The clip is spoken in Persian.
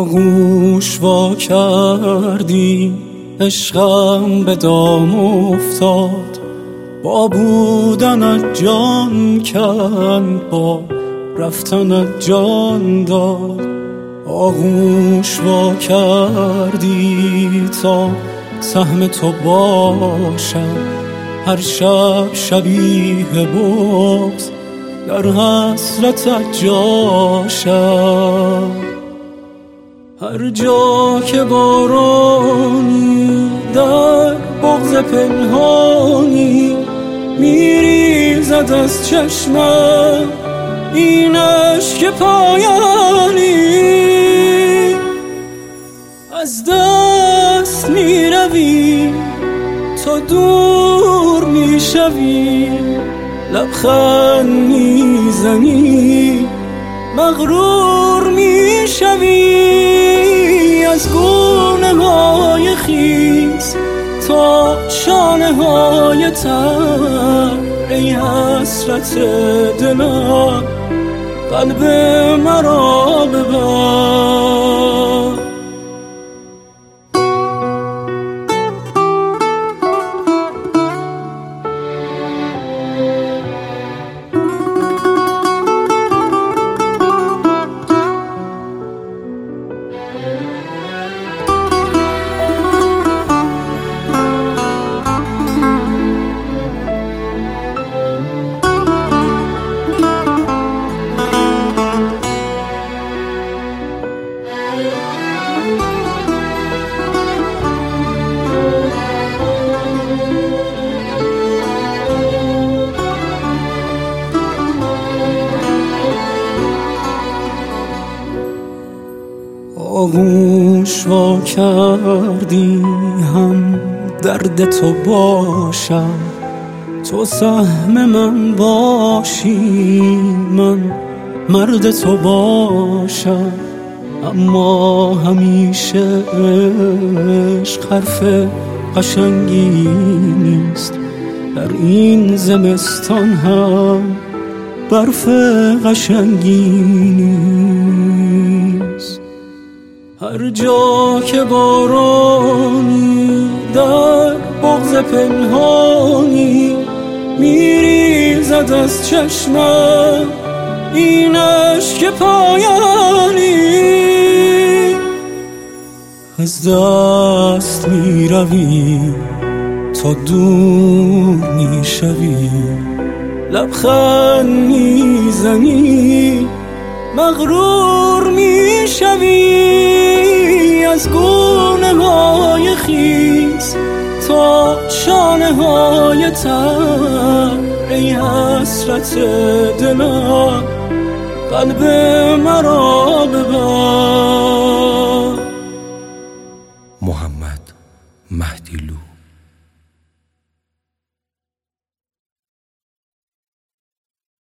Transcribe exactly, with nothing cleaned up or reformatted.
آغوش وا کردی عشقم به دام افتاد، با بودنت جان کند، با رفتنت جان داد. آغوش وا کردی تا سهم تو باشم، هر شب شبیه بغض در حسرتت جاشم. هر جا که بارانی در بغض پنهانی میریزد از چشمم، این اشک پایانی. از دست میروی تا دور میشوی، لبخند میزنی مغرور میشوی. از گونه های خیز تا شانه های تر، ای حسرت دلم قلب مرا ببر. آغوش وا کردی هم درد تو باشم، تو سهم من باشی، من مرد تو باشم. اما همیشه عشق حرف قشنگی نیست، در این زمستان هم برف قشنگی نیست. هر جا که بارانی در بغض پنهانی میریزد از چشمم، این اشک پایانی. از دست میروی تا دور میشوی، لبخند میزنی مغرور میشوی. از گونه های خیز تا شانه های تر، ای حسرت دلم قلب مرا ببر.